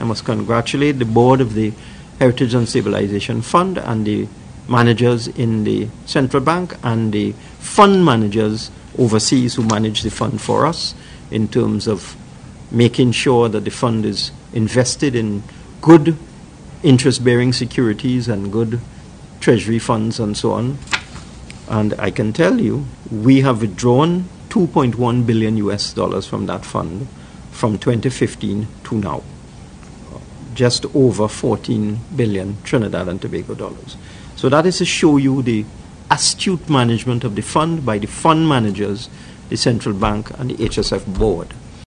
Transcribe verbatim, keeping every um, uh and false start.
I must congratulate the board of the Heritage and Stabilization Fund and the managers in the central bank and the fund managers overseas who manage the fund for us in terms of making sure that the fund is invested in good interest-bearing securities and good treasury funds and so on. And I can tell you, we have withdrawn two point one billion U S dollars from that fund from twenty fifteen to now. Just over fourteen billion Trinidad and Tobago dollars. So that is to show you the astute management of the fund by the fund managers, the central bank, and the H S F board.